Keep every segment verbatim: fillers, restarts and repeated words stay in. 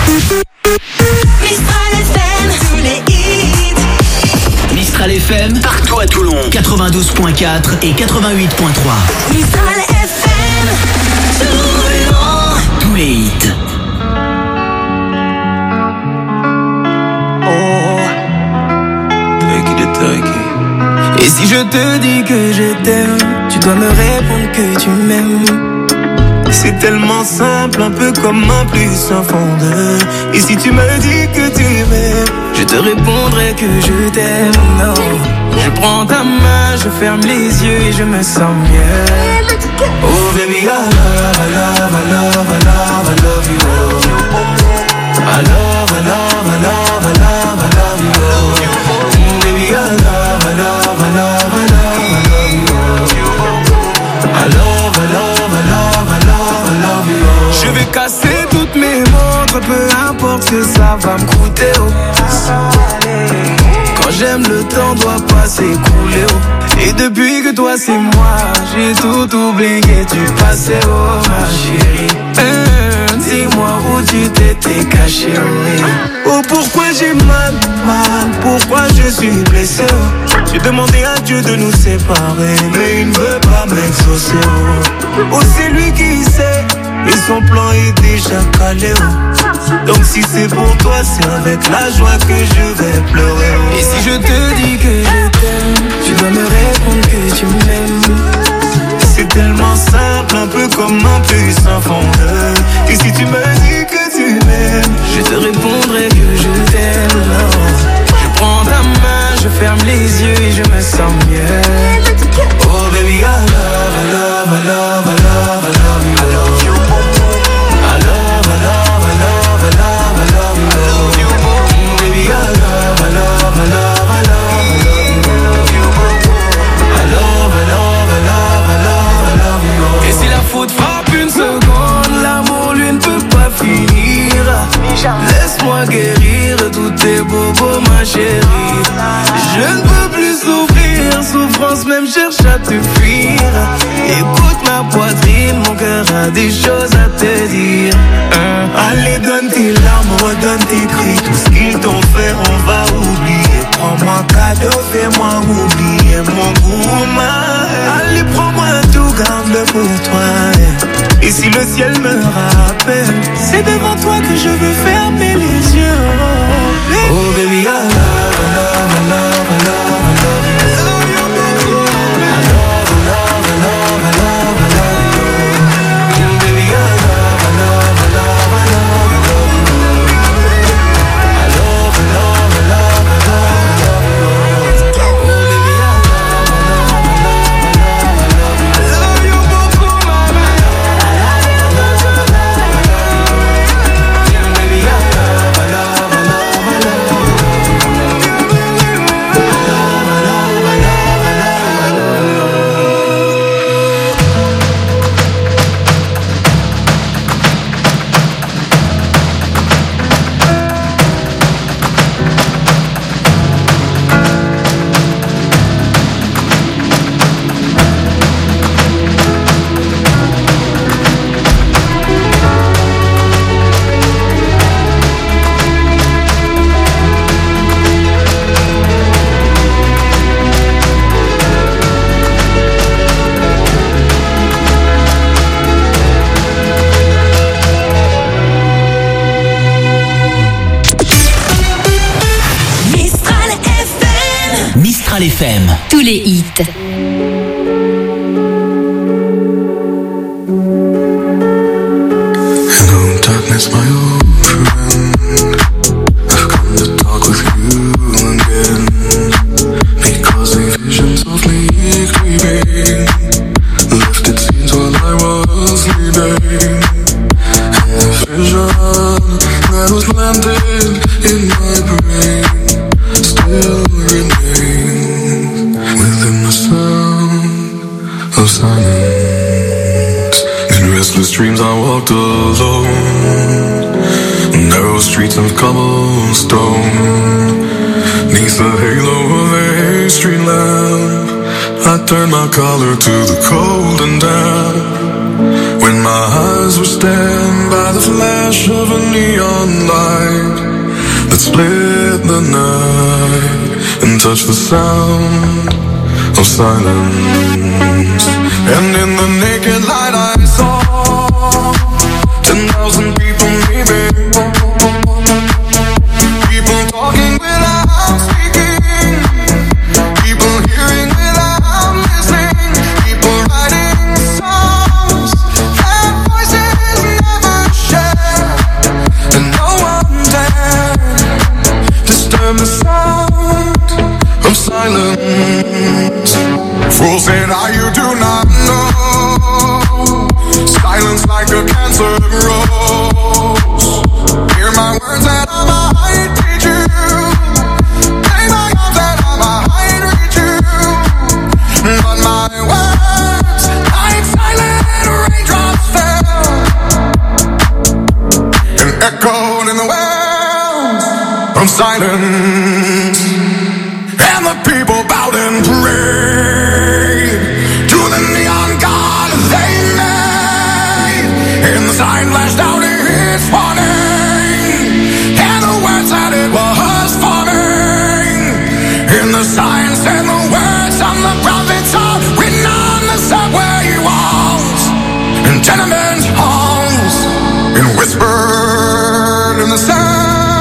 Mistral F M, tous les hits. Mistral F M, partout à Toulon, quatre-vingt-douze point quatre et quatre-vingt-huit point trois. Mistral F M, Toulon. Tous les hits. Oh, turkey de turkey. Et si je te dis que je t'aime, tu dois me répondre que tu m'aimes. C'est tellement simple, un peu comme un plus un fond de. Et si tu me dis que tu m'aimes, je te répondrai que je t'aime. Non, je prends ta main, je ferme les yeux et je me sens mieux. Oh baby, I love, I love, I love, I love, I love you. I love, I love, I love, I love, I love you. Baby, I love, I love, I love, I love, I love you. I love, I love, I love, I love, I love you. Je vais casser toutes mes montres, peu importe ce que ça va me coûter. Oh. Quand j'aime, le temps doit pas s'écouler. Oh. Et depuis que toi c'est moi, j'ai tout oublié, tu passais, oh ma chérie. Euh, dis-moi où tu t'étais caché. Oh, oh pourquoi j'ai mal, mal, pourquoi je suis blessé. Oh. J'ai demandé à Dieu de nous séparer, mais il ne veut pas m'exaucer. Oh, oh c'est lui qui sait, et son plan est déjà calé. Oh. Donc si c'est pour toi, c'est avec la joie que je vais pleurer. Oh. Et si je te dis que je t'aime, tu dois me répondre que tu m'aimes. C'est tellement simple, un peu comme un plus un fond de. Et si tu me dis que tu m'aimes, je te répondrai que je t'aime. Non. Je prends ta main, je ferme les yeux et je me sens mieux. Oh baby, I love, I love, I love, I love, I love you. I love you. I love, I love, I love, I love, I love you. I love you. Baby, I love, I love, I love, I love, I love you. I love, I love, I love, I love, I love you. Et si la faute frappe une seconde, l'amour lui ne peut pas finir. Laisse-moi guérir tous tes bobos, ma chérie. Je ne peux plus souffrir, souffrance même cherche à te fuir. Écoute ma poitrine, mon cœur a des choses à te dire. hein. Allez donne tes larmes, redonne tes cris. Tout ce qu'ils t'ont fait on va oublier. Prends-moi cadeau, fais-moi oublier mon goût. Allez prends-moi tout, garde-le pour toi. Et si le ciel me rappelle, c'est devant toi que je veux fermer les yeux. Oh baby, I love, I love, I love, I love, I love you. I love, I love, I love, I love, I love you. Baby, I love, I love, I love, I love, I love you. I love, I love, I love, I love, I love you. Oh baby, I love, I love, I love, I love, I love you. I love you beaucoup, mama. I love, I love, I love, I love you. Baby, I love, I love, I love, I love you. Mistral F M, tous les hits. Hello darkness, my old friend. I've come to talk with you again, because the visions of me creeping left its scenes while I was sleeping. And the vision that was planted in my brain still remains within the sound of silence. In restless dreams I walked alone, narrow streets of cobblestone. Neath the halo of a street lamp, I turned my collar to the cold and damp. When my eyes were stabbed by the flash flash of a neon light that split the night and touched the sound of silence. And in the naked light I saw ten thousand people leaving, people talking without speaking, people hearing without listening, people writing songs that voices never share, and no one dared disturb the sound of silence. Fools said, "Ah, you do not know. Silence like a cancer grows. Hear my words that I might teach you. Play my arms that I might reach you. But my words, like silent raindrops fell and echoed in the wells of silence. And the people bowed and prayed to the neon god they made. And the sign flashed out its warning, and the words that it was forming. And the sign said the words on the prophets are written on the subway walls and tenement halls, and whispered in the sound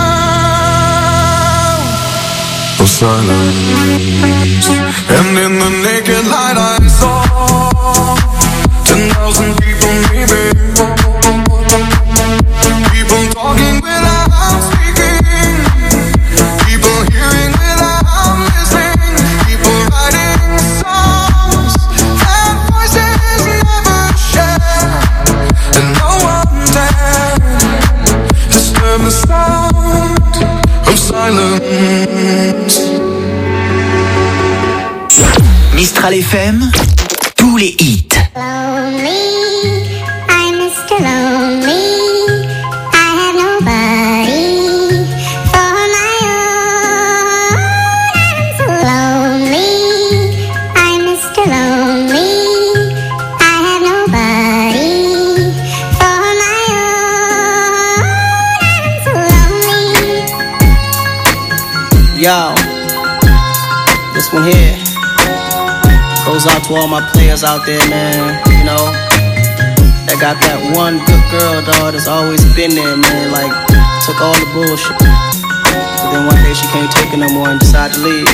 of silence. And in the naked light I saw ten thousand people leaving, people talking without speaking, people hearing without listening, people writing songs that voices never share, and no one dared disturb the sound of silence. Mistral F M, tous les hits. Lonely, I'm Mister Lonely. I have nobody for my own. I'm so lonely, I'm Mister Lonely. I have nobody for my own. I'm so lonely. Yo, this one here goes out to all my players out there, man. You know, that got that one good girl, dog, that's always been there, man. Like, took all the bullshit, but then one day she can't take it no more and decided to leave.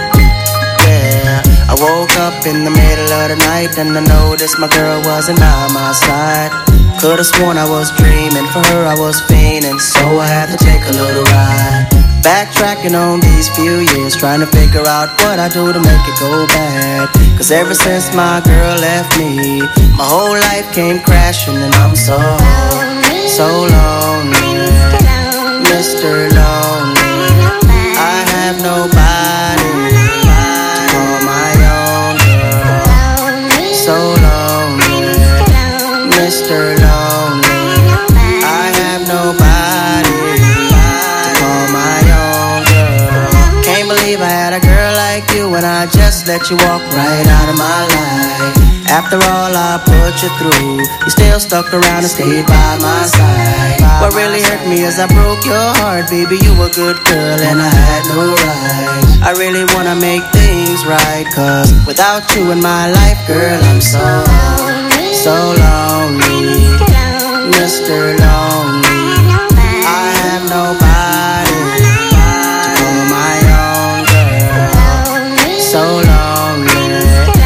Yeah, I woke up in the middle of the night and I noticed my girl wasn't by my side. Could've sworn I was dreaming, for her I was fiending, so I had to take a little ride. Backtracking on these few years, trying to figure out what I do to make it go bad. Cause ever since my girl left me, my whole life came crashing and I'm so, so lonely, Mister Lonely. I have nobody to call my own girl. So lonely, Mister Lonely. I have nobody to call my own girl. Can't believe I had a girl like you and I just let you walk right out of my life. After all I put you through, you still stuck around and stayed by my side. What really hurt me is I broke your heart, baby. You were a good girl and I had no right. I really wanna make things right, cause without you in my life, girl, I'm so, so lonely, Mister Lonely. I have nobody to call my own girl. So lonely,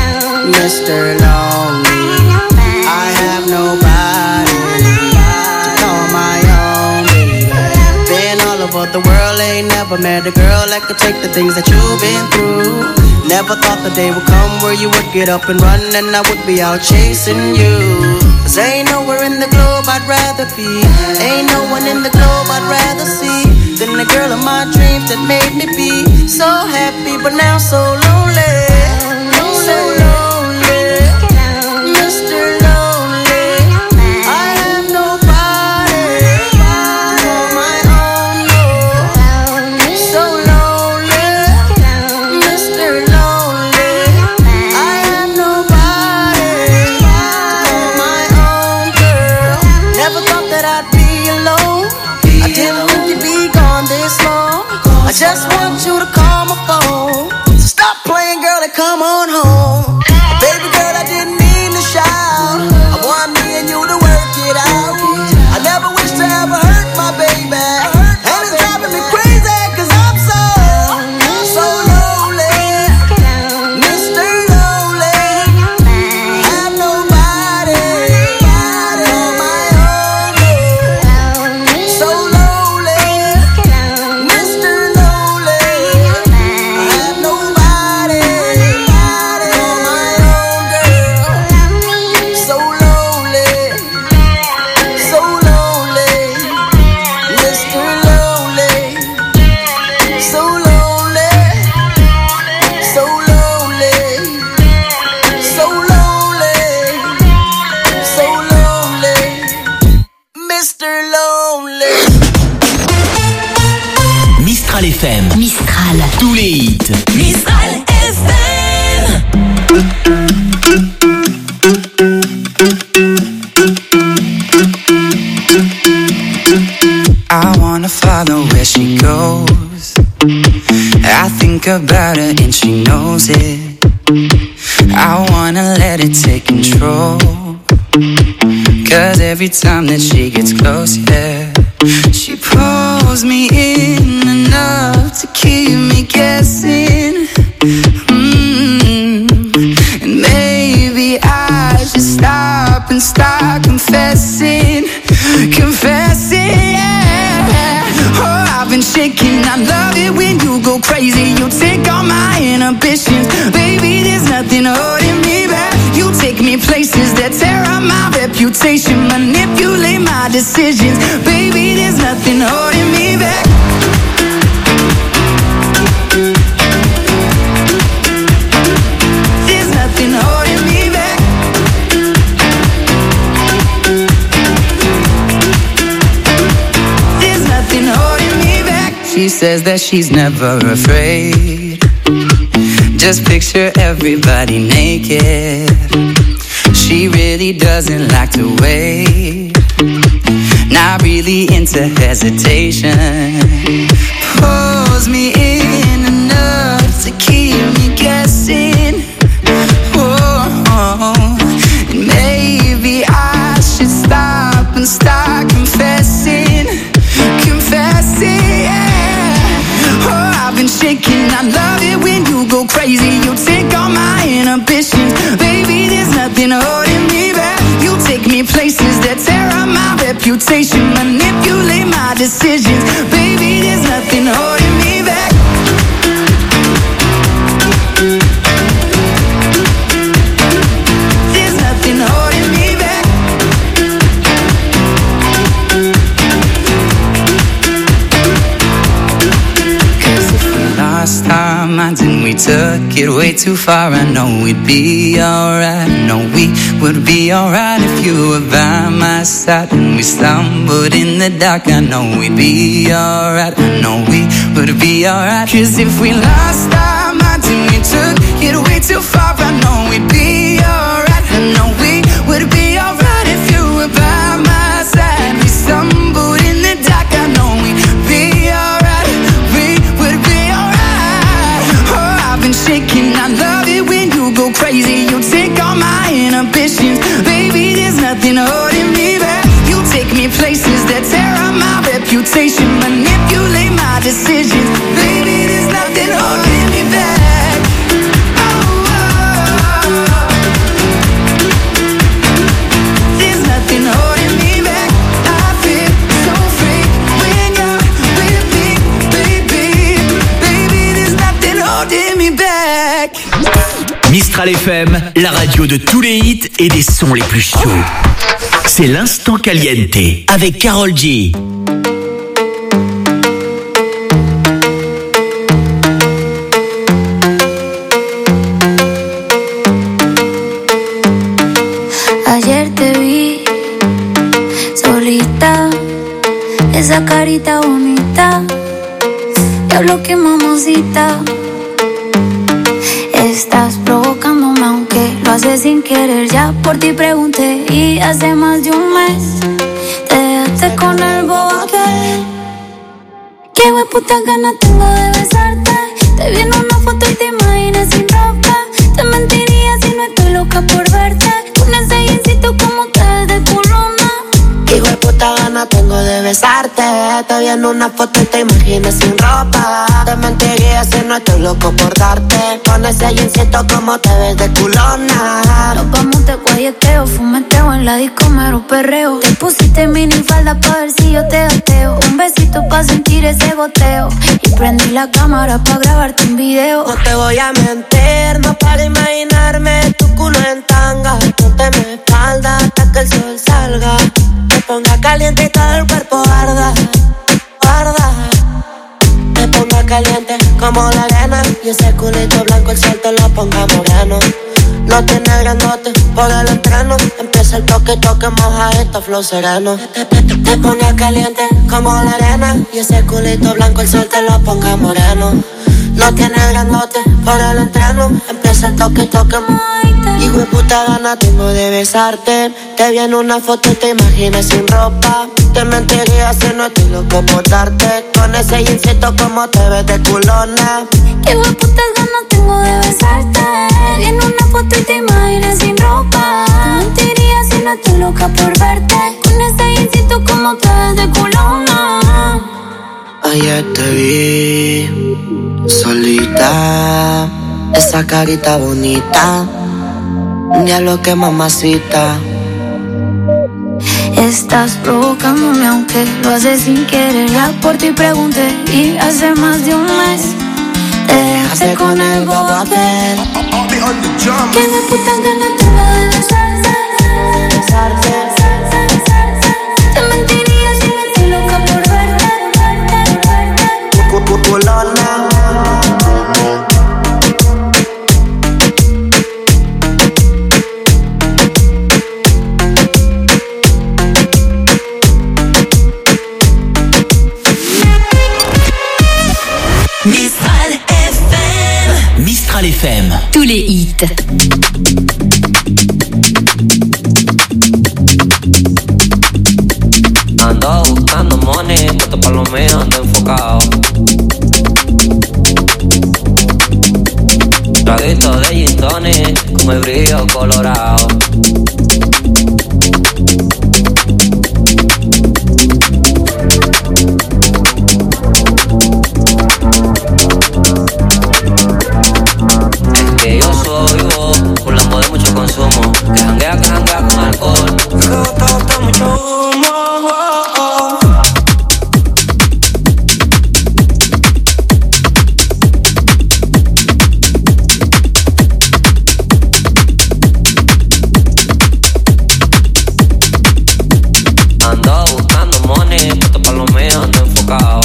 Mister Lonely. I have nobody to call my own baby. Been all over the world, ain't never met a girl that could take the things that you've been through. Never thought the day would come where you would get up and run and I would be out chasing you. Cause ain't nowhere in the globe I'd rather be, ain't no one in the globe I'd rather see than the girl of my dreams that made me be so happy but now so lonely. So lonely, Mister Lonely. I have nobody to call my own, no. So lonely, Mister Lonely. I have nobody to call my own girl. Never thought that I'd not be alone. I didn't want you to be gone this long. I just want you to call my phone. So stop playing, girl, and come on home. Baby girl, I didn't mean to shout. I want me and you to work it out. I never wish to ever hurt my baby. And it's driving me crazy, cause I'm so, so lonely. Mister Lonely. Have nobody on my own. So lonely. Mister Lonely. I have nobody on my own, girl. So lonely. So lonely. Mister Lonely. So lonely. So lonely. So lonely. So lonely. Mister Lonely. Mistral F M. Mistral. Tous les hits. Mistral F M. I wanna follow where she goes. I think about her and she knows it. I wanna let it take control. Cause every time that she gets close, yeah, she pulls me in enough to keep me guessing. Mm. And maybe I should stop and start confessing. Confessing, yeah. Oh, I've been shaking. I love it when you go crazy. You take all my inhibitions. Baby, there's nothing holding me back. You take me places that tear up my reputation. Manipulate my decisions. Baby, there's nothing holding me back. There's nothing holding me back. There's nothing holding me back. She says that she's never afraid. Just picture everybody naked. She really doesn't like to wait. Not really into hesitation. Pulls me in enough to keep me guessing. Oh, and maybe I should stop and start confessing. Confessing, yeah. Oh, I've been shaking. I love it when you go crazy. You take all my inhibitions. Baby, there's nothing holding me back. You take me places that tear up my reputation. Manipulate my decisions. Baby, there's nothing holding me back. There's nothing holding me back. Cause if we lost our minds and we took it way too far, I know we'd be alright. I know we would be alright if you were by my side. And we stumbled in the dark, I know we'd be alright. I know we would be alright. Cause if we lost our minds and we took it way too far, I know we'd be alright. I know we would be alright if you were by my side. We stumbled in the dark, I know we'd be alright. We would be alright. Oh, I've been shaking. I love it when you go crazy. You take all my inhibitions. Baby, there's nothing holding me back. You take me places that tear up my reputation. Manipulate my decisions. Baby, there's nothing holding me back. Oh, oh, oh. There's nothing holding me back. I feel so free when you're with me, baby. Baby, there's nothing holding me back. Mistral F M, la radio de tous les hits et des sons les plus chauds. C'est l'instant caliente avec Karol G. Ayer te vi solita, esa carita bonita, diablo que mamacita. Estás provocándome aunque lo haces sin querer. Ya por ti pregunté y hace más de un mes te dejaste quedaste con el bobo aquel. Qué hueputa ganas tengo de besarte. Te vi en una foto y te imaginas sin ropa. Te mentiría si no estoy loca por verte. Con ese jeansito como te ves de culona. Qué hueputa ganas tengo de besarte. Te vi en una foto y te imaginas sin ropa. Te mentiría si no estoy loco por darte. Con ese jeansito como te ves de culona. Nos vamos de guayeteo, fumeteo en la disco mero perreo. Te pusiste mini falda pa' ver si yo te gateo. Un besito pa' sentir ese goteo. Y prendí la cámara pa' grabarte un video. No te voy a mentir, no para imaginarme tu culo en tanga. Ponte mi espalda hasta que el sol salga. Te ponga caliente y todo el cuerpo arda, arda. Te ponga caliente como la arena. Y ese culito blanco el sol te lo ponga moreno. No tiene grandote por el entreno. Empieza el toque, toque, moja esto, flow sereno. Te, te, te, te ponga caliente como la arena. Y ese culito blanco el sol te lo ponga moreno. No tiene grandote por el entreno. Empieza el toque, toque, hijo de puta gana tengo de besarte. Te vi en una foto y te imaginas sin ropa. Te mentiría si no estoy loco por darte. Con ese jeansito como te ves de culona. Qué hueputas ganas tengo de besarte. Te vi en una foto y te imaginas sin ropa. Te mentiría si no estoy loca por verte. Con ese jeansito como te ves de culona. Ayer te vi solita, esa carita bonita, ya lo que mamacita. Estás provocándome aunque lo haces sin querer. Ya por ti pregunté y hace más de un mes te dejaste con el bobo aquel. Que me putas ganas tengo de besarte, besarte. Te mentiría si no estoy loca por verte, verte, verte. Culona. Mistral F M. Mistral F M. Tous les hits. Ando buscando money, puesto pa' lo mío, ando enfocado. Traguito de gin tonic, con el brillo colorado. Es que yo soy vos, burlando de mucho consumo. Que janguea, que janguea con alcohol. Que bota, bota mucho humo. Ando buscando money, puesto pa' lo mío, ando enfocado.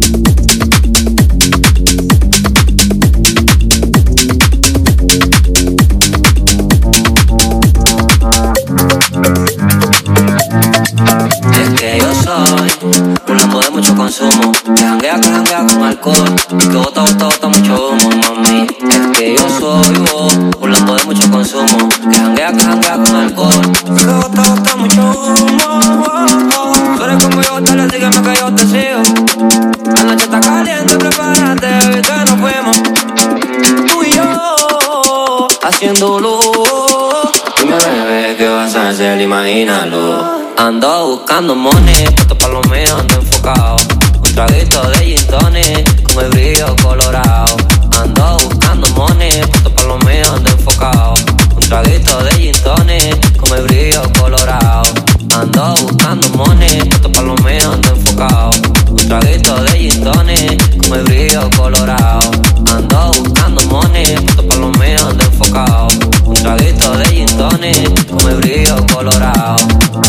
Es que yo soy un lambo de mucho consumo. Que janguea, que janguea con alcohol. Que bota, bota, bota mucho humo, mami. Es que yo soy vos, un lambo de mucho consumo. Que janguea, que janguea con alcohol. Que bota, bota mucho humo. Tú eres como yo, dale, sígueme que yo te sigo. La noche está caliente, prepárate, baby, que nos fuimos. Tú y yo, haciéndolo. Dime, bebé, ¿qué vas a hacer? Imagínalo. Ando buscando money, puesto pa' lo mío, ando enfocado. Un traguito de gin tonic, con el brillo colorado. Ando buscando money, puesto pa' lo mío, ando enfocado. Un traguito de gin tonic, con el brillo colorado. Ando buscando money, puesto pa' lo mío, ando enfocado. Un traguito de gin tonic, con el brillo colorado. Ando buscando money, puesto pa' lo mío, ando enfocado. Un traguito de gin tonic, con el brillo colorado.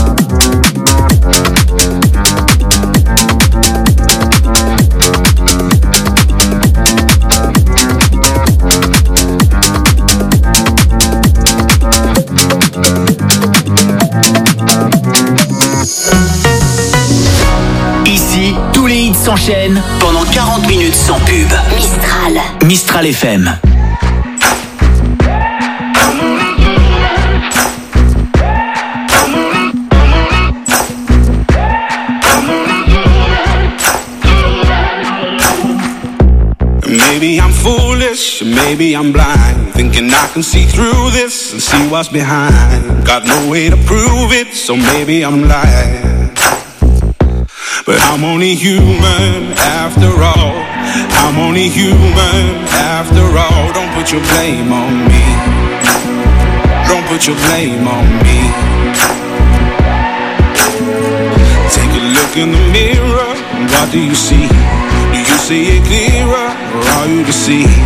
Ici, tous les hits s'enchaînent pendant quarante minutes sans pub. Mistral. Mistral F M. maybe I'm foolish, maybe I'm blind, thinking I can see through this and see what's behind. Got no way to prove it, so maybe I'm lying. But I'm only human after all. I'm only human after all. Don't put your blame on me. Don't put your blame on me. Take a look in the mirror, what do you see? Do you see it clearer, or are you deceived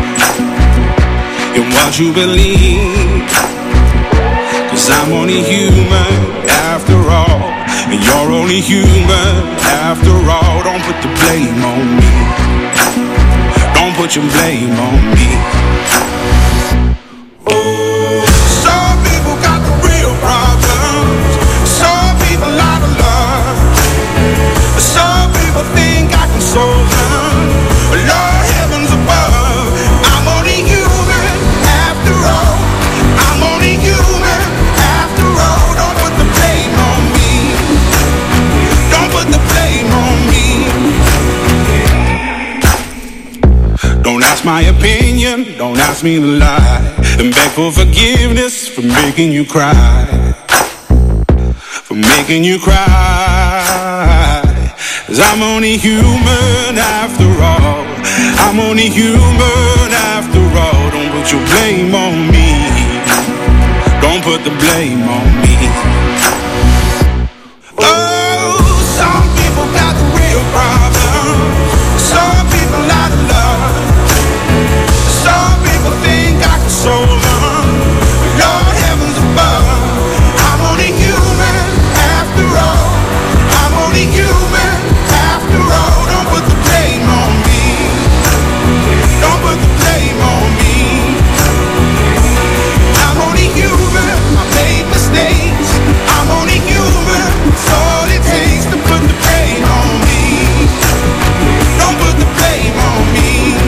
in what you believe? Cause I'm only human after all, and you're only human after all. Don't put the blame on me. Don't put your blame on me. Some people got the real problems. Some people out of love. Some people think I can solve them. Lord heavens above, I'm only human after all. I'm only human after all. Don't put the blame on me. Don't put the blame on me. Don't ask my opinion, don't ask me to lie, and beg for forgiveness for making you cry, for making you cry. Cause I'm only human after all. I'm only human after all. Don't put your blame on me. Don't put the blame on me. Oh, some people got the real problem. Some people out of love. Some people think I can solve them. Lord heavens above, I'm only human after all. I'm only human after all. Don't put the blame on me. Don't put the blame on me. I'm only human, I made mistakes. I'm only human, it's all it takes to put the blame on me. Don't put the blame on me.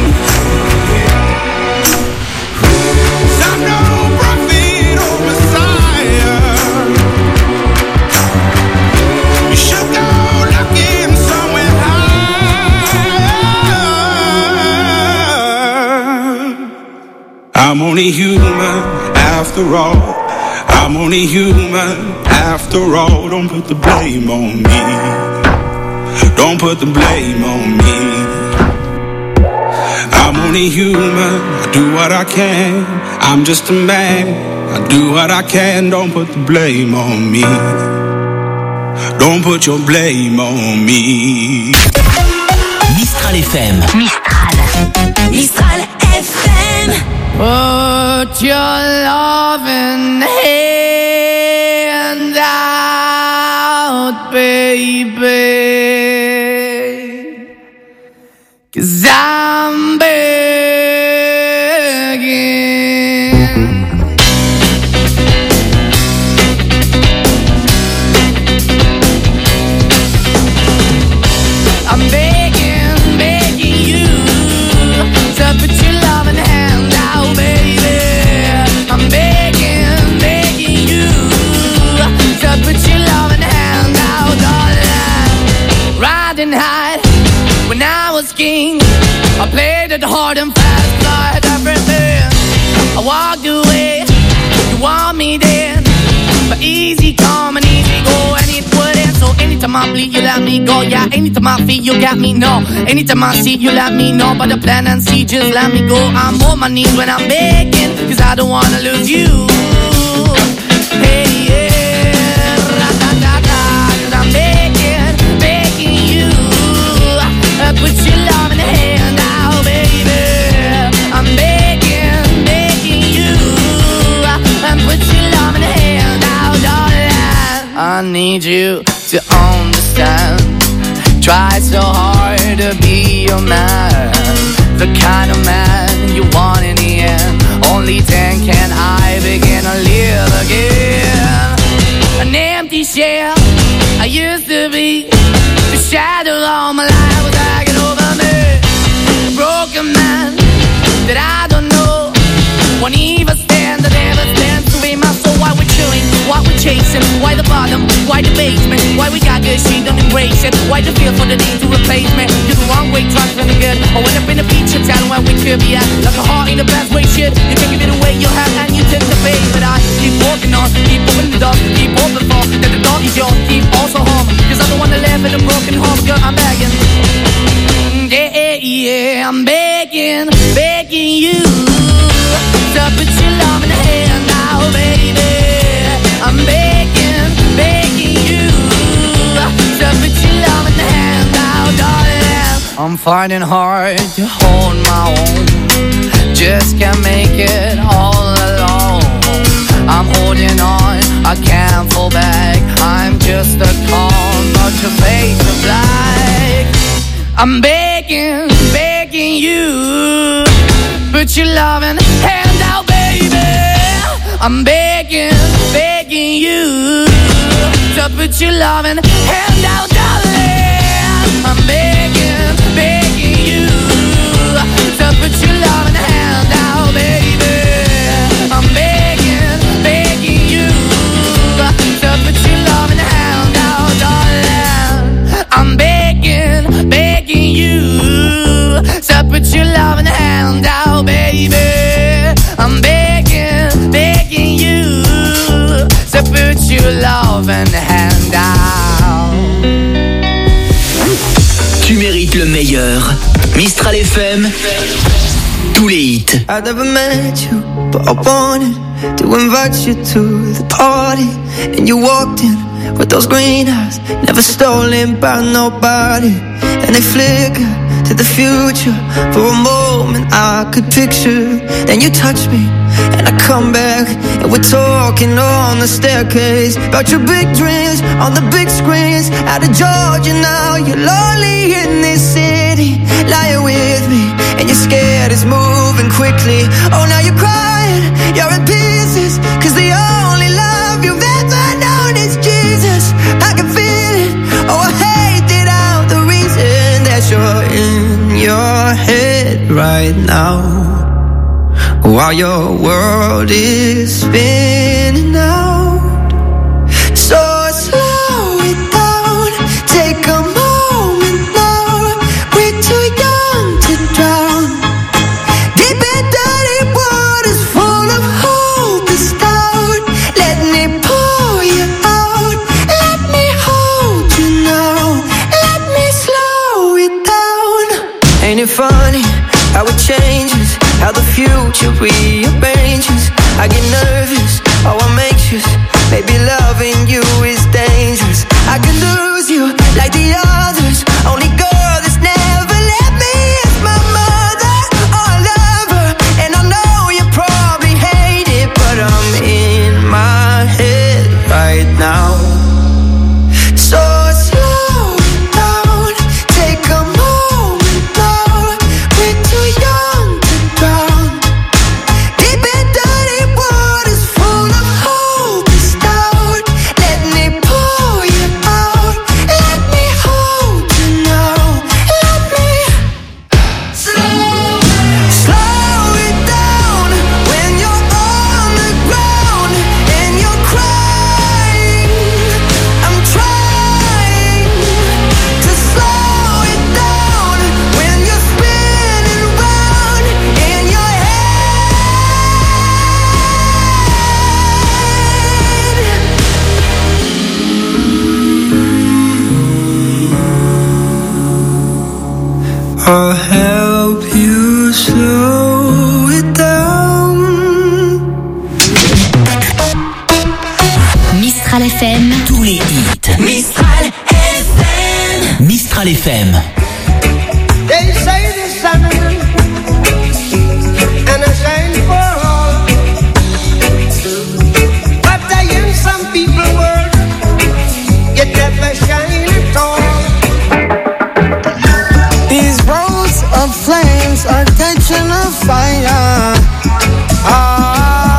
'Cause I'm no prophet or Messiah. You should go looking somewhere high. I'm only human after all. I'm only human after all. Don't put the blame on me. Don't put the blame on me. I'm only human, I do what I can. I'm just a man, I do what I can. Don't put the blame on me. Don't put your blame on me. Mistral F M. Mistral. Mistral F M. Put your loving hand out, baby, 'cause I'm begging. I'm begging, begging you to put your loving hand out, baby. I'm begging, begging you to put your loving hand out, darling. Riding high when I was king, I played it hard and fast, tried everything. I walked away, you want me then, but easy come and easy go, and it wouldn't. So anytime I bleed, you let me go. Yeah, anytime I feel, you got me, no. Anytime I see, you let me know. But the plan and see, just let me go. I'm on my knees when I'm begging, 'cause I don't wanna lose you. Hey, yeah, ra-da-da-da, 'cause I'm begging, begging you. Uh, put your love in the hand now, baby. I'm begging, begging you. Uh, and put your love in the hand now, darling. I need you to understand. Try so hard to be your man, the kind of man you want in the end. Only then can I begin to live again. An empty shell I used to be, the shadow all my life was hanging over me. A broken man that I don't know won't even stand, that never stands to be my soul while we're chilling. what we're chasing. Why the bottom, why the basement? Why we got good, she don't embrace it. Why the feel for the need to replace me? You're the wrong way, trying to feel good. I went up in the feature town where we could be at. Like a heart in the best way, shit. You can give it away, you have, and you take the bait. But I keep walking on, keep opening the door, keep open for that the dog is yours, keep also home. Cause I'm the one that live in a broken home, girl, I'm begging. Yeah, yeah, I'm begging, begging you to put your love in the hand now, baby. I'm begging, begging you to put your love in the hand now, darling. I'm finding hard to hold my own, just can't make it all alone. I'm holding on, I can't fall back. I'm just a call, but your face is black. I'm begging, begging you, put your loving hand out, baby. I'm begging, begging you to put your loving hand out, darling. I'm begging, begging you to put your loving hand out, baby. I'm begging, begging you to put your loving hand out, darling. I'm begging, begging you to put your loving hand out, baby. I'm begging, begging you to put your loving hand out. Tu mérites le meilleur. Mistral F M, tous les hits. I never met you, but I wanted to invite you to the party. And you walked in with those green eyes, never stolen by nobody. And they flicker to the future. For a moment I could picture. Then you touch me and I come back, and we're talking on the staircase about your big dreams on the big screens. Out of Georgia now, you're lonely in this city. Lying with me and you're scared it's moving quickly. Oh, now you're crying, you're in pieces, cause the only love you've ever known is Jesus. I can feel it, oh I hate it out. The reason that you're in your head right now, while your world is spinning out. So slow it down, take a moment now. We're too young to drown. Deep in dirty waters full of hope is down. Let me pull you out, let me hold you now. Let me slow it down. Ain't it funny how it changes, how the future rearranges. I get nervous, oh I'm anxious. Maybe loving you is dangerous. I could lose you like the others. Only girl that's never let me is my mother. Oh I love her, and I know you probably hate it, but I'm in my head right now. So slow it down, take a moment now. We're too young to drown. Deep in dirty waters full of hope is down. Let me pull you out, let me hold you now. Let me slow, slow it down. When you're on the ground and you're crying, I'm trying to slow it down. When you're spinning round in your head, I'll help you slow it down. Mistral F M, Tous les hits. Mistral F M. Mistral F M. They say the sun and I shine for all, but I in some people world you never shine at all. These roads of flames are catching a fire. Ah,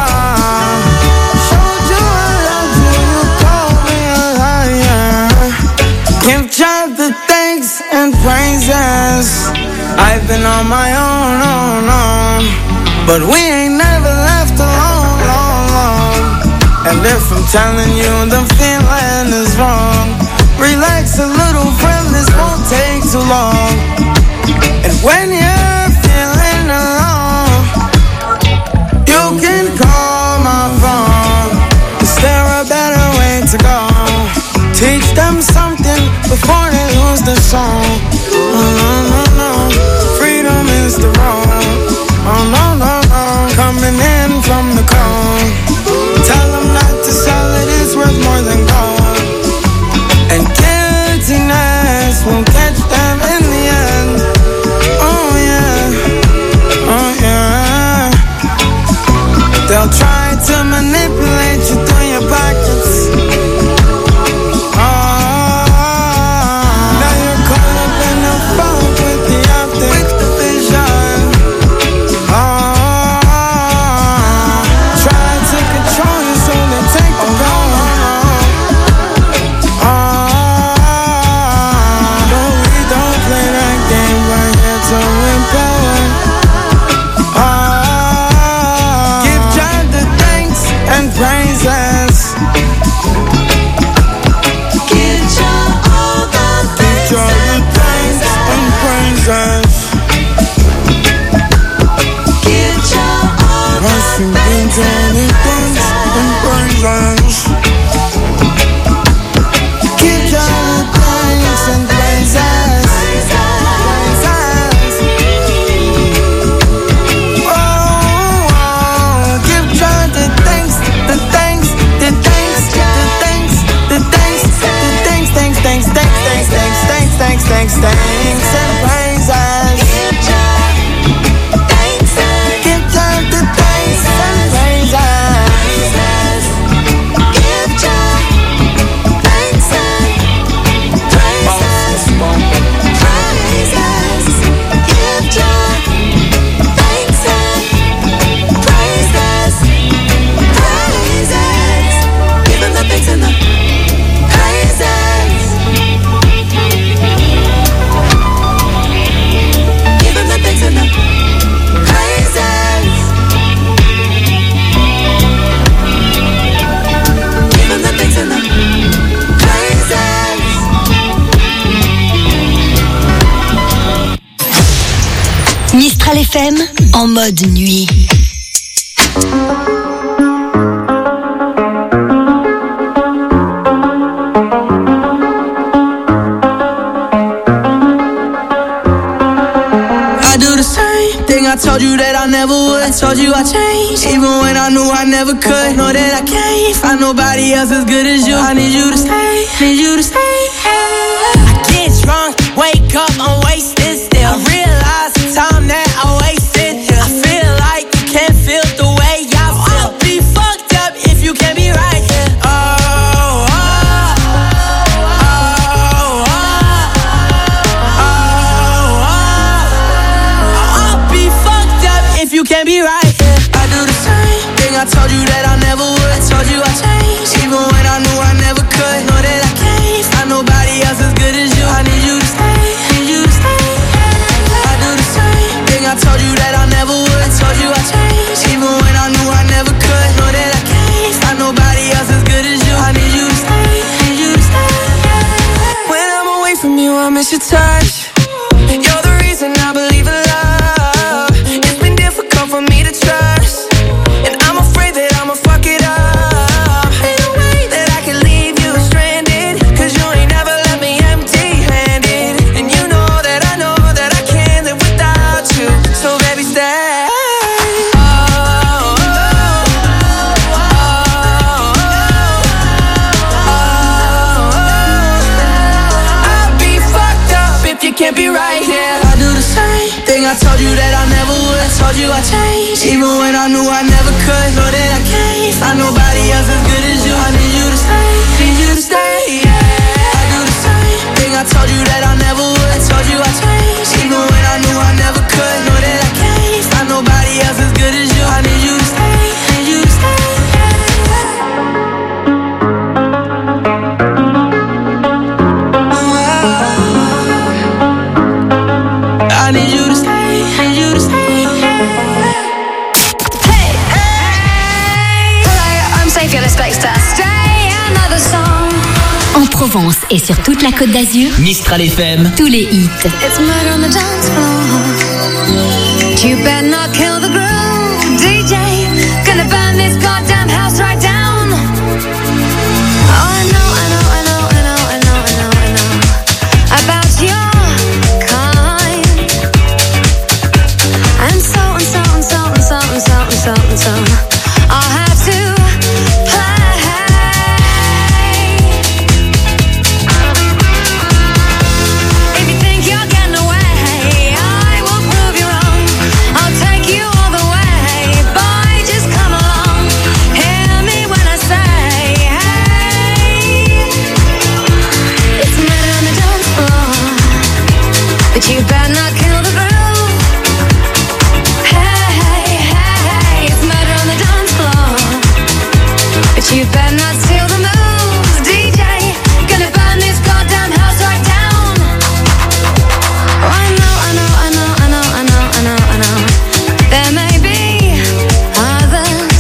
showed you I love you, you called me a liar. Give God the thanks and praises. I've been on my own, own, own, but we ain't never left alone, long, long. And if I'm telling you the feeling is wrong, relax a little, friend, this won't take too long. And when you're feeling alone, you can call my phone. Is there a better way to go? Teach them something before they lose the song. Oh no, no, no, freedom is the road. Oh no, no, no, coming in from the cold. Tell them not to sell it, it's worth more than gold. And guiltiness won't catch them in the end. Oh yeah, oh yeah. They'll try to manipulate you through your pockets. Oh, now you're caught up in the fog with the optics, with the vision. Oh, try to control you so they take the power. Oh, no, we don't play that game, we're here to empower. Oh, give God the thanks and praises. Give Jah all the thanks Give God the thanks and praises. Give Jah all the Blessing thanks God and the thanks and praises. Give God the thanks and praises. Oh, oh, give God the thanks, the thanks, the thanks, the thanks, the thanks, the thanks, thanks, thanks, thanks, thanks, thanks, thanks, thanks, thanks, thanks, and praises. Give Jah thanks and Give God the thanks and praises. Give Jah thanks and praises. Praises. Give Jah thanks and praises. Praises. Give him the thanks and the praises. Give him the thanks and the praises. Give him the thanks and the praises. Mistral F M en mode nuit. I do the same thing I told you that I never would. I told you I changed, even when I knew I never could. Know that I can't find nobody else as good as you. I need you to stay, need you to stay. I get drunk, wake up, I'm wasted still. I realize the time that I wasted here. I feel like you can't feel the way I feel. I'll be fucked up if you can't be right here. Oh, oh, oh, oh, oh, oh. I'll be fucked up if you can't be right here. I do the same thing I told you that I never would. I told you I changed, even when I knew I never could. Know that I can't find nobody else as good as you. I need you to stay, need you to stay. I do the same thing I told you that I never would. I told you I changed, even when I knew I never could. Know that I can't find nobody else as good as you. I need you to stay, need you to stay. When I'm away from you, I miss your touch. You're the reason I believe in love. It's been difficult for me to trust, and I'm afraid that I'ma fuck it up. Ain't no way that I can leave you stranded, 'cause you ain't never left me empty-handed. And you know that I know that I can't live without you. So baby, stay. Oh, oh, oh, oh, oh. I'll be fucked up if you can't be right here. I do the same thing I told you that I never would. I told you I changed, even when I knew I never could. Know that I can't find nobody else as good as you. I need you to stay, need you to stay, yeah. I do the same thing I told you that I never would. I told you I changed, even when I knew I never could. Know that I can't find nobody else as good as you. I need you to stay, need you to stay, I need you to stay, need you to stay. Hello, I'm Sophia Spector, et sur toute la Côte d'Azur, Mistral F M, tous les hits. It's murder on the dance floor. You better not kill the groove, D J. Gonna burn this goddamn house right down. Oh, I know, I know, I know, I know, I know, I know, I know about your kind. And so and so and so and so and so and so and so I'll have to play. If you think you're getting away, I will prove you wrong. I'll take you all the way. Boy, just come along. Hear me when I say, hey. It's murder on the dance floor, but you better not kill the groove. Hey, hey, hey, it's murder on the dance floor, but you better not steal the moves, D J. Gonna burn this goddamn house right down. Oh, I know, I know, I know, I know, I know, I know, I know. There may be others,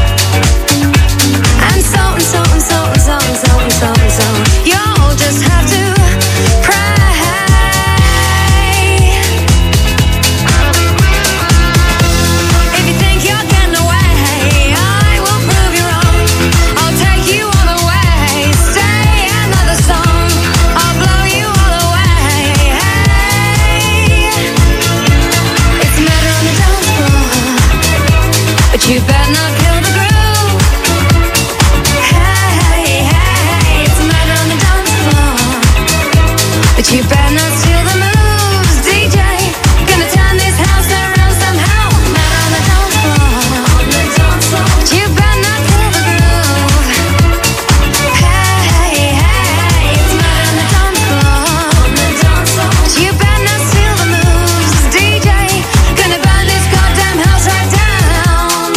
and so and so and so and so and so and so and so. You'll just have to pray. If you think you're getting away, I will prove you wrong. I'll take you all the way. Stay another song, I'll blow you all away. Hey, it's murder on the dance floor, but you better not kill the groove. Hey, hey, it's murder on the dance floor, but you better not steal the moves, D J. Gonna turn this house around somehow. Murder on the dance floor, but you better not kill the groove. Hey, hey, it's murder on the dance floor, but you better not steal the moves, D J. Gonna burn this goddamn house right down.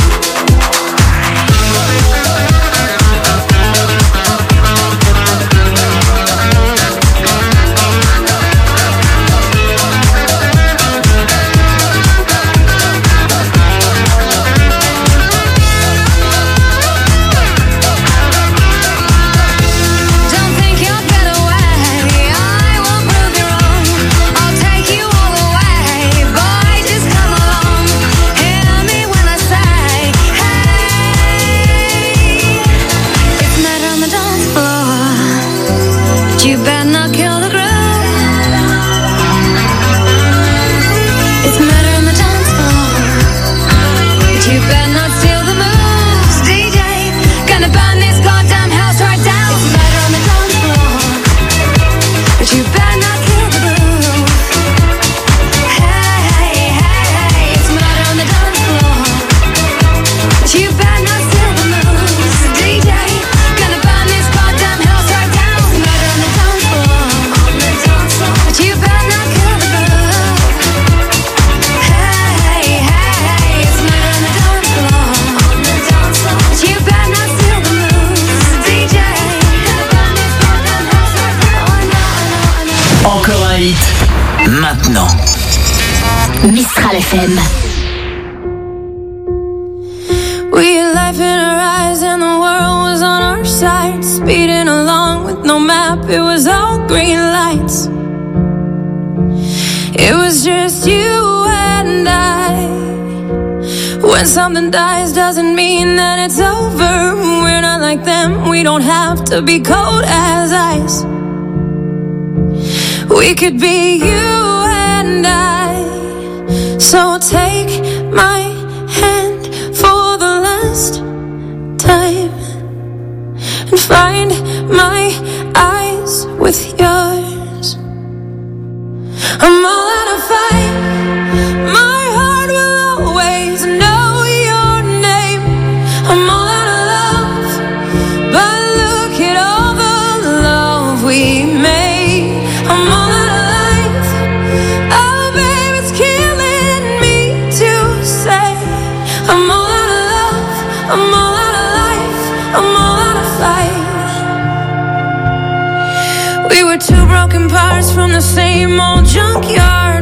Don't think you'll get away, I will prove you wrong. I'll take you all the way. Boy, just come along. Hear me when I say, hey. It's murder on the dance floor, but you better not kill the groove. It's murder on the dance floor, but you better not steal the moves, D J. Gonna burn this goddamn house right down. It's murder on the dance floor, but you better not kill the groove. Hey, hey, it's murder on the dance floor, but you better not steal the moves, D J. Gonna burn this goddamn house right down. It's murder on the dance floor, but you better not kill the groove. Hey, hey, it's murder on the dance floor, but you better not steal the moves, D J. Gonna burn this goddamn house right down. Oh, I know, I know, I know. Encore un hit, maintenant. Mistral F M. We had life in our eyes and the world was on our side. Speeding along with no map, it was all green lights. It was just you and I. When something dies doesn't mean that it's over. We're not like them, we don't have to be cold as ice. We could be you and I. So take my hand for the last time and find my eyes with yours. I'm all out of fight. My heart will always know your name. I'm all out of love, but look at all the love we made. I'm all out of life. Oh, babe, it's killing me to say. I'm all out of love. I'm all out of life. I'm all out of fight. We were two broken parts from the same old junkyard.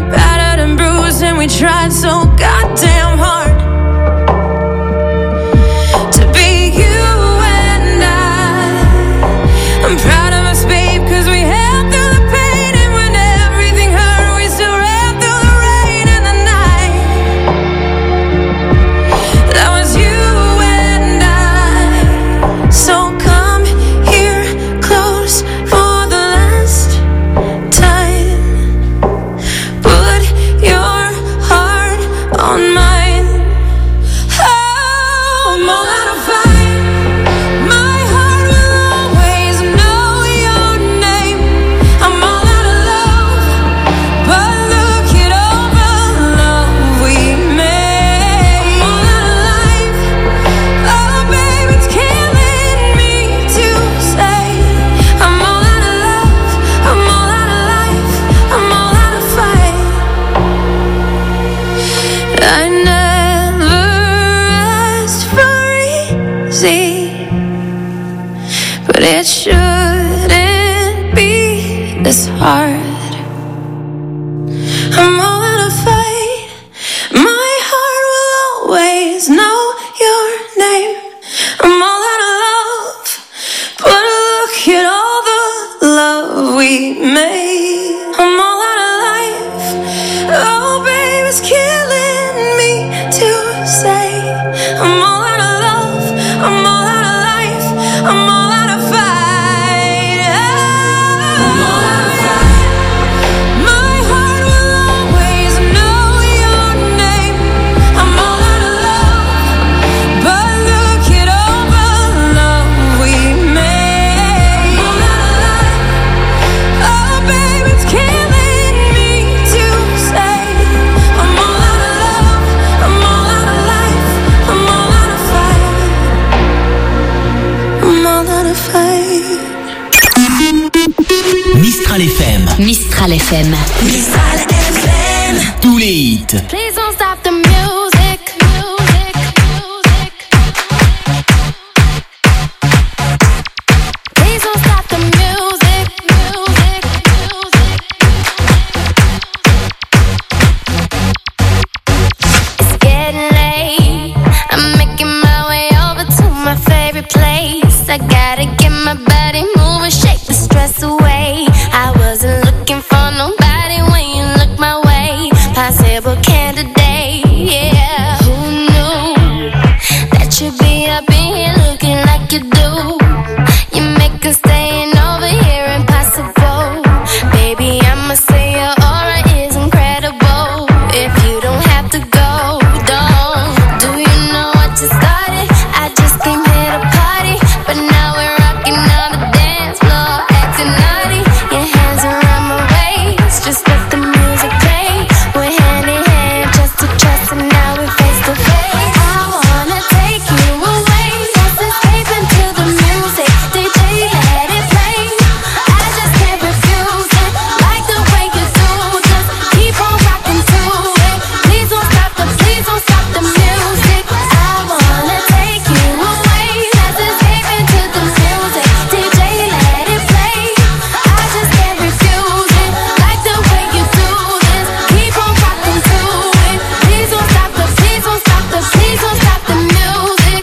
name. I'm all out of love, but look at all the love we made. I'm all out of life. Oh, baby, it's killing me to say. I'm all out of love. I'm all out of life. I'm all out of fight. Oh, I'm all out of fight. My heart will always know your name. I'm all out of love, but look at all the love we made. I'm all out of life. Oh, baby, it's killing me to say. I'm all out of love. I'm all out of life. I'm all out of fight. I'm all out of fight. Mistral F M. Mistral F M. Mistral F M. Tous les hits. Please don't stop the music. Music. Music. Please don't stop the music. Music. Music. It's getting late. I'm making my way over to my favorite place. I gotta get my body moving, shake the stress away. I wasn't looking for nobody when you look my way. Possible candidate, yeah. Who knew that you'd be up in here looking like you do? You make us staying over here impossible. Baby, I'ma say your aura is incredible. If you don't have to go, don't. Do you know what you started? I just came here to party, but now we're rocking on the dance floor, acting naughty. Your hands around my waist, just let the music play. We're hand in hand, just to trust, and now we're face to face. I wanna take you away, let's escape into the music. D J, let it play. I just can't refuse it, like the way you do. Just keep on rocking to it. Please don't stop the, please don't stop the music. I wanna take you away, let's escape into the music. D J, let it play. I just can't refuse it, like the way you do this. Keep on rocking to it. Please don't stop the, please don't stop the, please don't stop the music.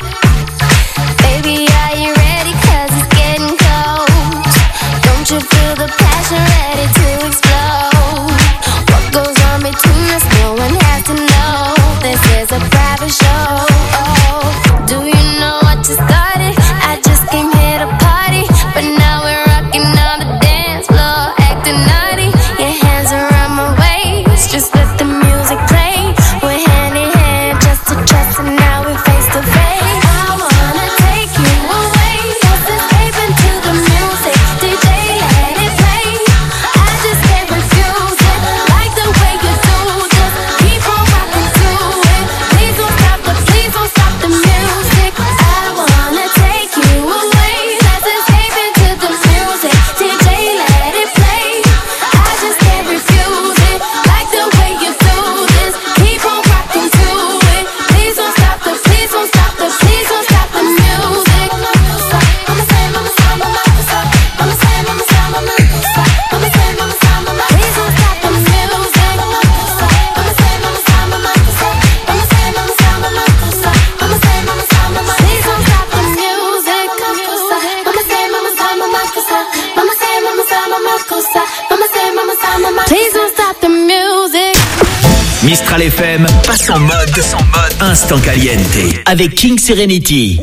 Baby, are you ready? 'Cause it's getting cold. Don't you feel the passion ready to explode? What goes on between us, no one has to know. This is a private show. Oh, do you know what you started? I just came here to party, but now we're rocking on the dance floor, acting naughty. Your hands around my waist, just let the music play. We're hand in hand, just to trust, and now we're face to face. I wanna take you away, let's escape into the music. D J, let it play. I just can't refuse it, like the way you do. Just keep on rocking to it. Please don't stop the, please don't stop the music. I wanna take you away, let's escape into the music. D J, let it play. I just can't refuse it, like the way you do this. Keep on rocking to it. Please don't stop the, please don't stop the, please don't stop the music. Mama say, mama say, mama say, mama say, mama say, mama say, mama say, mama say, mama say. Please don't stop the music. Mama say, mama say, mama say, mama say, mama say, mama say, mama say, mama say, mama say. Please don't stop the music. Mama say, mama say, mama say, mama say, mama say, mama say, mama say, mama say, mama say. Please don't stop the music. Mistral F M passe en mode, en mode instant caliente avec King Serenity.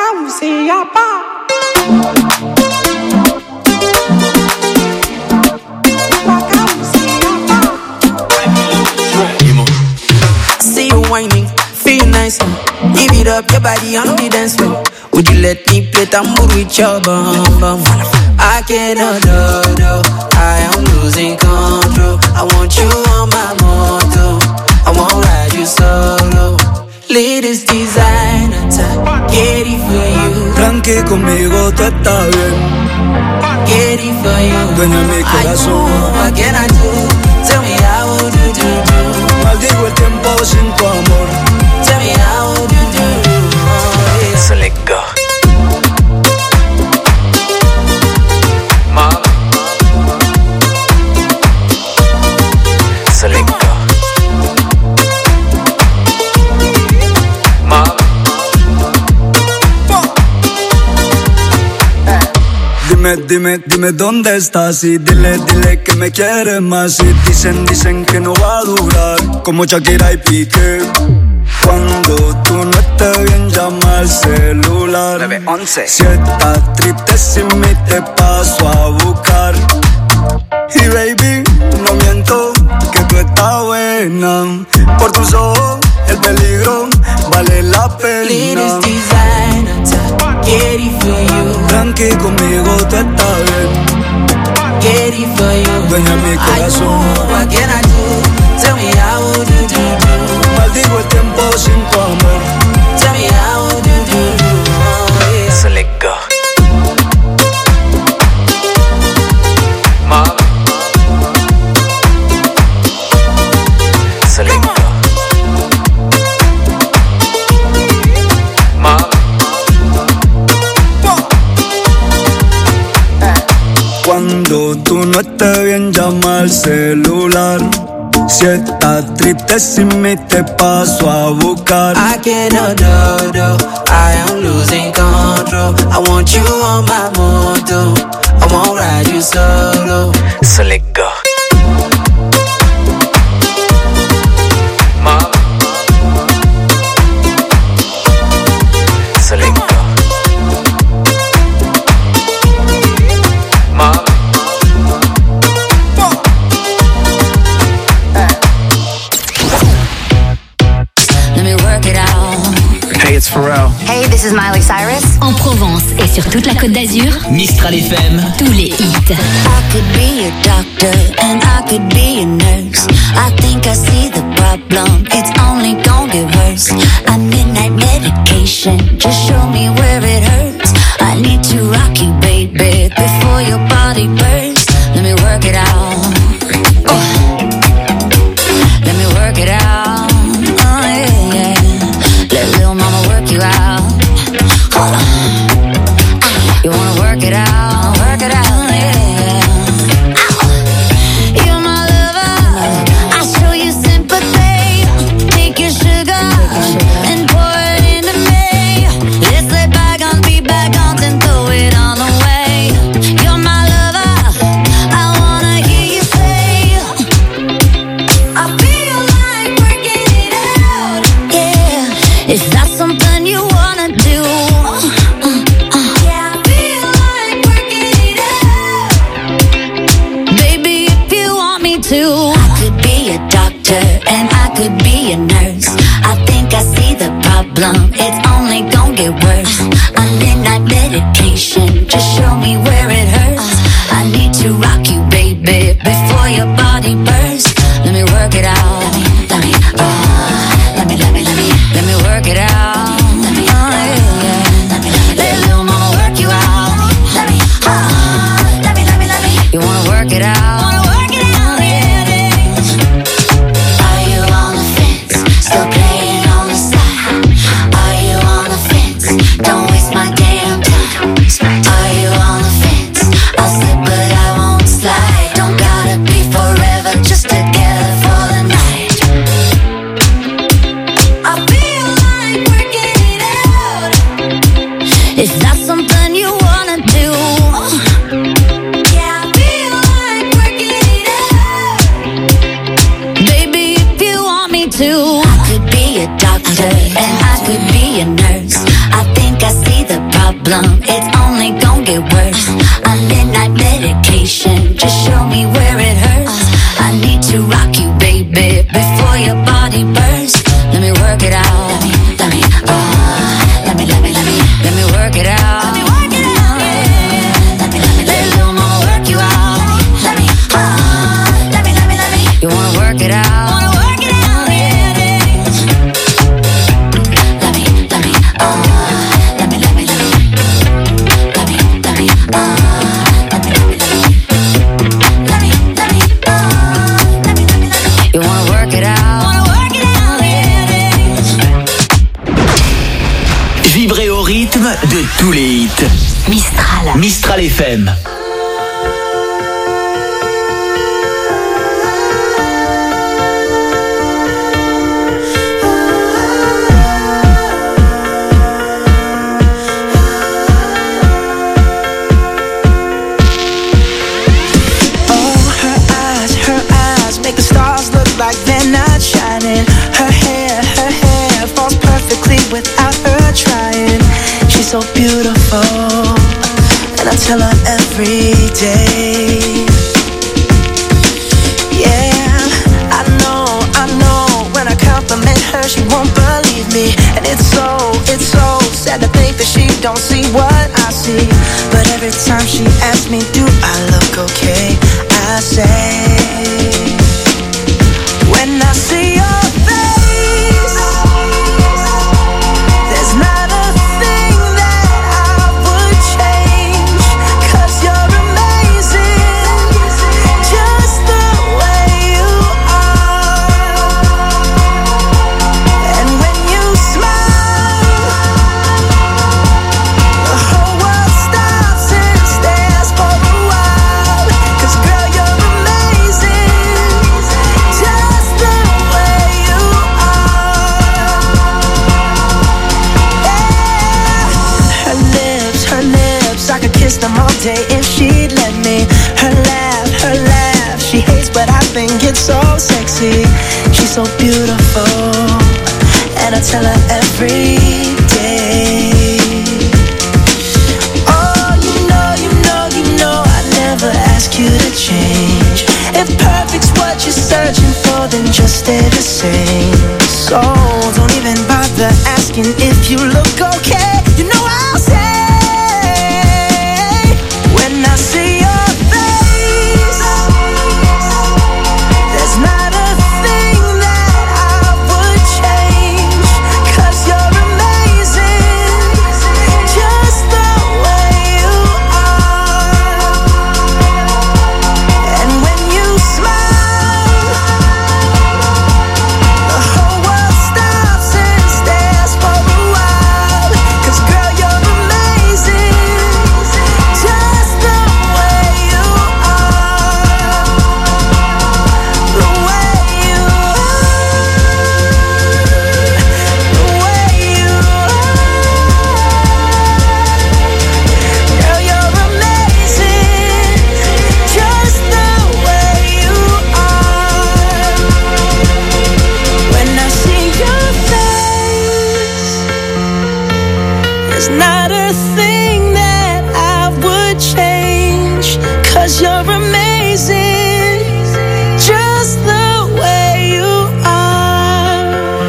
See you whining, feel nice. uh. Give it up, your body on the dance floor. Would you let me play tambour with your bum bum? I cannot do, do. I am losing control. I want you on my motor. I won't ride you solo. Latest designer, get it for you. Tranqui, conmigo tú estás bien. Get it for you. Dueña mi corazón. I know, what can I do? Tell me how do do do. Maldigo el tiempo sin tu amor. Tell me how do do do. Oh, yeah. So let go. So let go. Dime, dime, dime dónde estás y dile, dile que me quieres más. Y dicen, dicen que no va a durar como Shakira y Piqué. Cuando tú no estés bien, llama al celular. nueve once. Si estás triste sin mí, te paso a buscar. Y baby, no miento, que tú estás buena. Por tus ojos, el peligro vale la pena. Latest designer, top, get it for you. Tranqui, conmigo tú estás bien. Get it for you. Dueña mi corazón. I know, what can I do? Tell me how would you do, do? Maldigo el tiempo sin tu amor. Tell me how would you do, do? Oh, yeah. So let go. Mom. So let go. Mom. Cuando tú no estés bien, llama al celular. Si estás triste sin mí, te paso a buscar. I cannot do, do, I am losing control. I want you on my moto. I won't ride you solo. So let go. Mom. So let go. Mom. Let me work it out. Hey, it's Pharrell. Hey, this is Miley Cyrus. En Provence et sur toute la Côte d'Azur, Mistral F M. tous les hits. I could be a doctor and I could be a nurse. I think I see the problem. It's only gonna get worse. I midnight medication. Just show me where it hurts. I need to rock you, baby, before your body bursts. Let me work it out. Oh. Let me work it out. Oh yeah, yeah. Let little mama work you out. Oh. You wanna work it out? Work it out, yeah. You're my lover. I show you sympathy. Take your sugar and pour it into me. Let's let bygones be bygones and throw it on away. You're my lover. I wanna hear you say, I feel like working it out. Yeah, is that something you wanna do? Yeah, I feel like working it out. Baby, if you want me to, I could be a doctor and I could be a nurse. I think I see the problem. It's only gonna get worse. I'm midnight medication. Just show me where it hurts. I need to rock you, baby, before your body bursts. Let me work it out. Let me, uh, let me, let me, let me, let me work it out. Let me, oh, yeah, yeah. Let little mama work you out. Let me, uh, let me, let me, let me. You wanna work it out? Wanna work it out, yeah, yeah. Are you on the fence? Still playing on the side? Are you on the fence? Don't waste my damn time. Are you on the fence? I'll slip but I won't slide. Don't gotta be forever, just together for the night. I feel like working it out. Is that something you wanna do? Yeah, I feel like working it out. Baby, if you want me to, I could be a doctor and I could be a nurse. I think I see the problem. It's only gonna get worse. I'm midnight medication. Just show me where it hurts. I need to rock you, baby, before your body bursts. Let me work it out. Let me, uh, let me, let me, let me, let me work it out. Let me work it out. Yeah. Let me, let me, let little mama work you out. Let me, uh, let me, let me, let me. You wanna work it out? Wanna work it out? Yeah, yeah. Let me, let me, uh, let me, let me, let me, let me, let me, uh, let me, let me, let me, let me, let me, uh, let me, let me, let me. You wanna work it out? Wanna work it out? Yeah, yeah. Vibrez au rythme de tous les hits. Mistral. Mistral F M. tell her every day. Yeah, I know, I know. When I compliment her, she won't believe me. And it's so, it's so sad to think that she don't see what I see. But every time she asks me, do I look okay? I say, when I see your face, there's not a thing that I would change. 'Cause you're amazing, just the way you are. And when you smile, the whole world stops and stares for a while. 'Cause girl, you're amazing, just the way you are. Yeah. Her lips, her lips, I could kiss them all day if she'd let me. Her laugh, her laugh, she hates but I think it's so sexy. She's so beautiful, and I tell her every day. Oh, you know, you know, you know I never ask you to change. If perfect's what you're searching for, then just stay the same. So don't even bother asking if you look okay. You know I'll say, when I see your face, there's not a thing that I would change. 'Cause you're amazing, just the way you are. And when you smile, the whole world stops and stares for a while. 'Cause girl, you're amazing, just the way you are. The way you are, the way you are. Girl, you're amazing, just the way you are. When I see your face, there's not a thing that I would change. 'Cause you're amazing, just the way you are.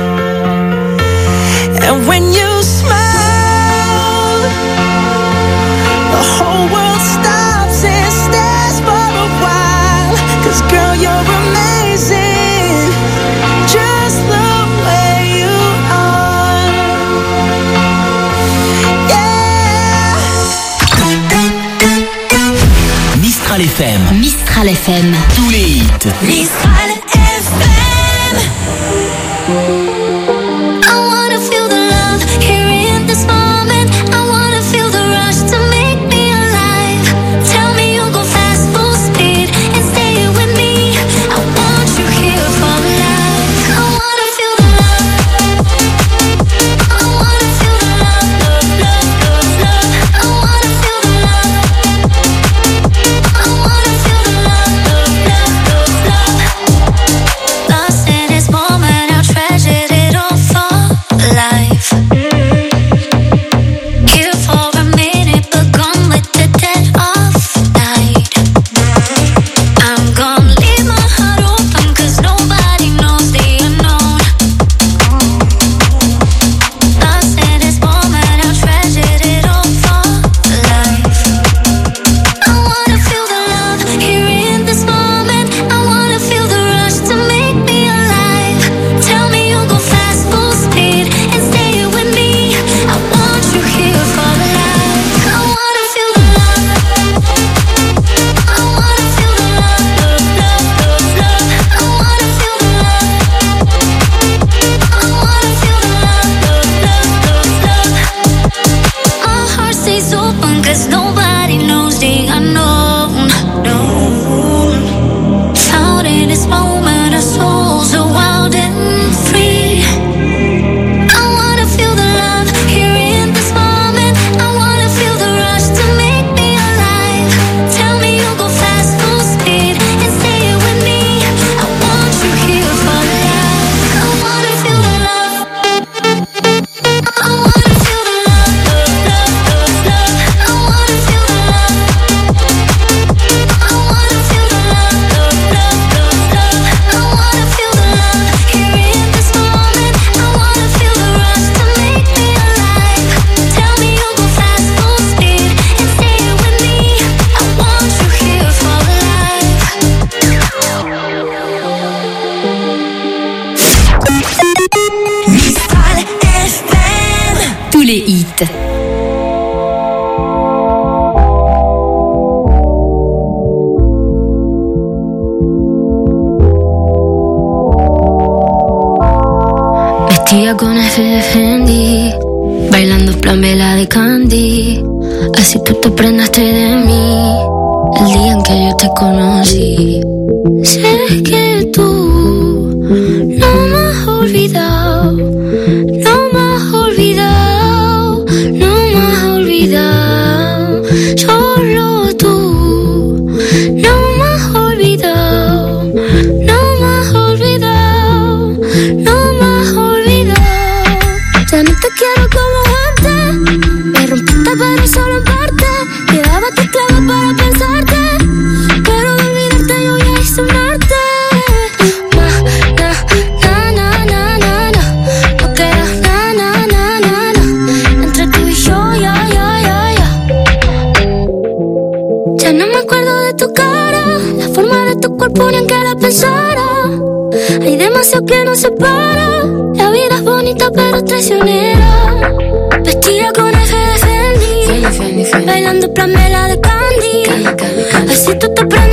And when you smile, the whole world stops and stares for a while. 'Cause girl, you're amazing, just the way you are. Yeah. Mistral F M. Mistral F M. Tous les hits. Mistral F M. I wanna feel the love here in this moment. I wanna feel the rush to make me alive. Tell me you'll go fast, full speed, and stay with me. I want you here for life. I wanna feel the love. I wanna feel the love, love, love, love, love. I wanna feel the love. I wanna feel the love, love, love, love, love. Lost in this moment, how tragic. Vestida con F de Fendi, bailando plan vela de Candy. Así tú te prendaste de mí el día en que yo te conocí. Sé que tú no me has olvidado, no me has olvidado, no me has olvidado. Solo tú no me has olvidado, no me has olvidado, no me has olvidado. Ya no te quiero como antes, me rompiste pero solo en parte. Llevaba tus clavos para pensarte, pero de olvidarte yo ya hice un arte. Na, na, na, na, na, na, no queda na, na, na, na, na, entre tú y yo, ya, ya, ya, ya. Ya no me acuerdo de tu cara, la forma de tu cuerpo ni en que la pensara. Hay demasiado que nos separa, la vida es bonita pero traicionera. Vestida con F de Fendi, bailando plan vela de Candy. Así tú te prendes